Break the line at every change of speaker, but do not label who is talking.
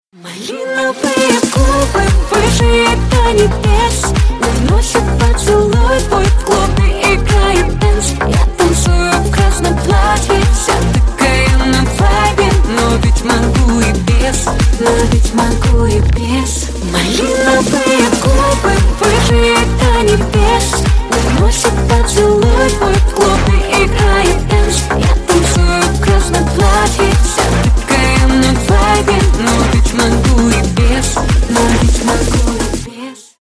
Малиновые губы выше до небес, наносят поцелуй, твой в клубе играет дэнс.